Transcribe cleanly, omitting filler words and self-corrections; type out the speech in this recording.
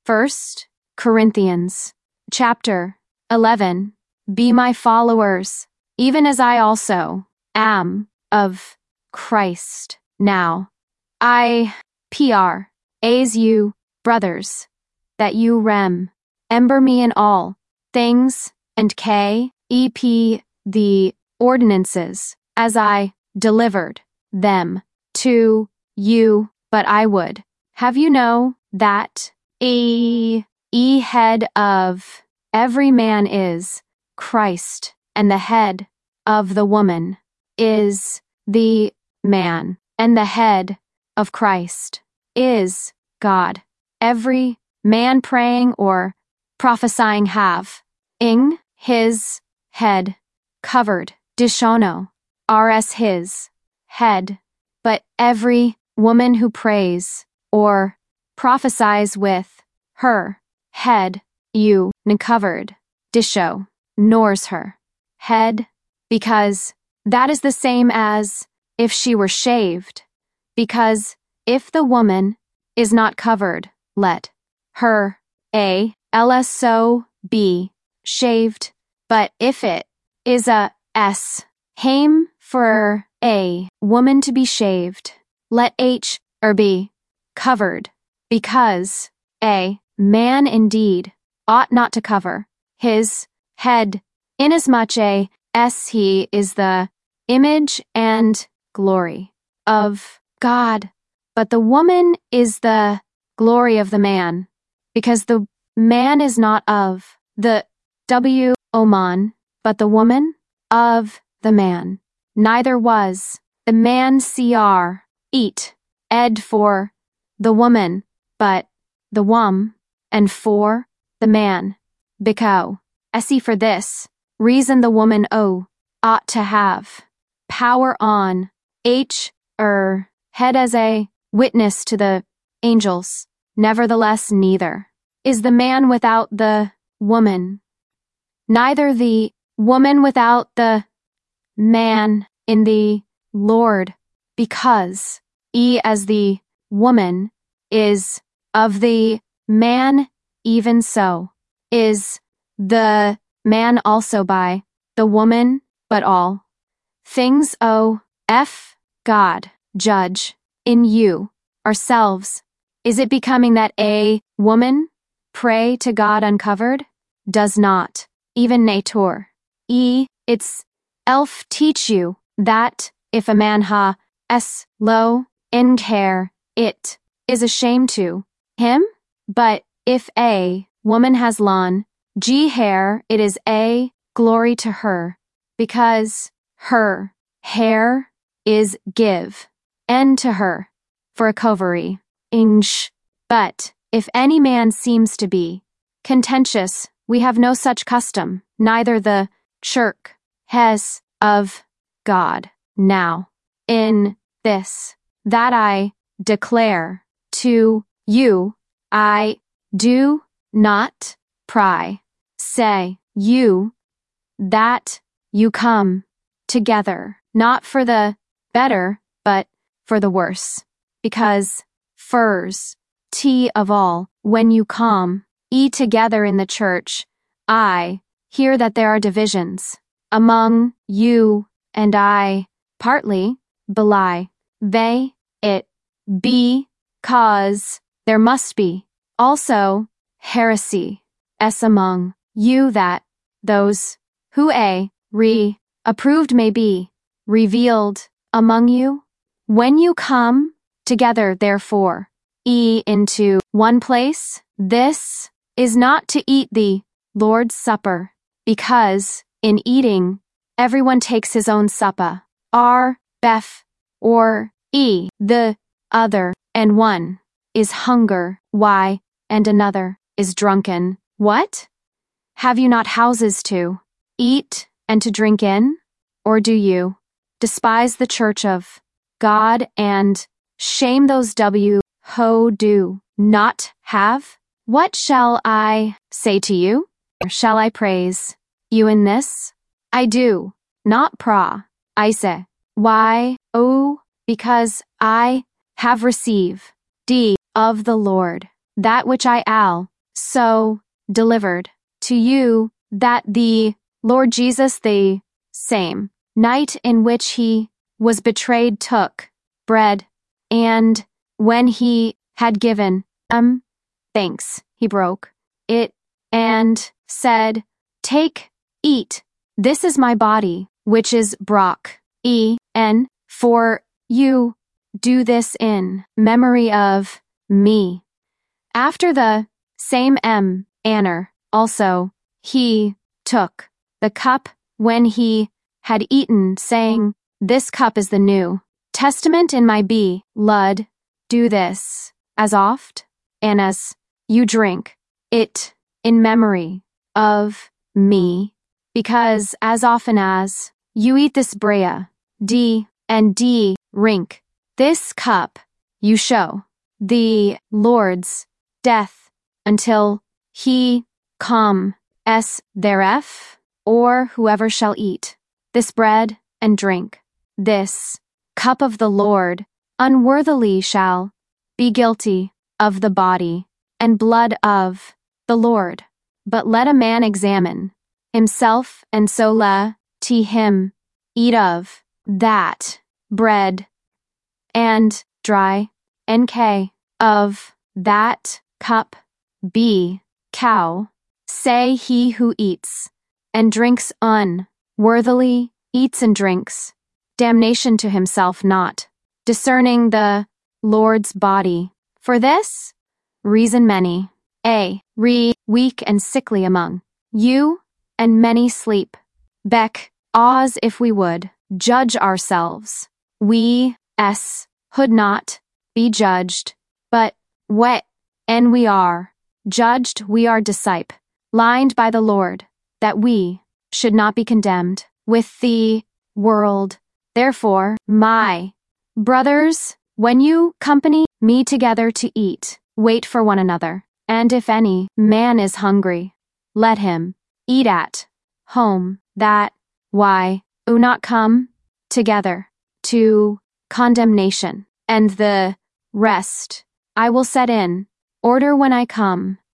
First Corinthians chapter 11. Be my followers, even as I also am of Christ. Now, as you, brothers, that you remember me in all things, and keep the ordinances, as I delivered them to you. But I would have you know that head of every man is Christ, and the head of the woman is the man, and the head of Christ is God. Every man praying or prophesying having his head covered, dishono, rs his head, but every woman who prays or prophesies with her head covered, disho, nors her head, because that is the same as if she were shaved. Because if the woman is not covered, let her also be shaved. But if it is hame for a woman to be shaved, let be covered, because a man indeed ought not to cover his head, inasmuch as he is the image and glory of God, but the woman is the glory of the man, because the man is not of the woman, but the woman of the man. Neither was the man ed for the woman, but the and for the man. Because for this reason the woman ought to have power on her head as a witness to the angels. Nevertheless, neither is the man without the woman, neither the woman without the man in the Lord, because as the woman is of the man, even so is the man also by the woman. But all things God judge in you ourselves. Is it becoming that a woman pray to God uncovered? Does not even nature itself teach you that if a man low in care, it is a shame to him? But if a woman has long hair, it is a glory to her, because her hair is give and to her for a covering. But if any man seems to be contentious, we have no such custom, neither the church has of God. Now, in this, that I declare to you, I do not say you that you come together, not for the better, but for the worse. Because first of all, when you come together in the church, I hear that there are divisions among you, and I partly belie it, because there must be also heresy among you, that those who approved may be revealed among you. When you come together, therefore, into one place, this is not to eat the Lord's Supper, because in eating everyone takes his own supper, or the other, and one is hunger, and another is drunken. What? Have you not houses to eat and to drink in? Or do you despise the church of God and shame those who do not have? What shall I say to you? Or shall I praise you in this? I do not I say, why? Oh, because I have received of the Lord that which I so delivered to you that the Lord Jesus the same night in which he was betrayed took bread, and when he had given thanks, he broke it and said, "Take, eat, this is my body, which is broken for you. Do this in memory of me." After the same manner, also, he took the cup when he had eaten, saying, "This cup is the New Testament in my blood. Do this as oft and as you drink it in memory of me, because as often as you eat this bread and drink this cup, you show the Lord's death until he come. Theref, or whoever shall eat this bread and drink this cup of the Lord unworthily shall be guilty of the body and blood of the Lord. But let a man examine himself, and so let him eat of that bread and dry nk of that cup. Cow, say he who eats and drinks unworthily eats and drinks damnation to himself, not discerning the Lord's body. For this reason many weak and sickly among you, and many sleep. As if we would judge ourselves, we would not be judged, but and we are judged, we are disciplined by the Lord, that we should not be condemned with the world. Therefore, my brothers, when you company me together to eat, wait for one another. And if any man is hungry, let him eat at home, that not come together to condemnation. And the rest I will set in order when I come.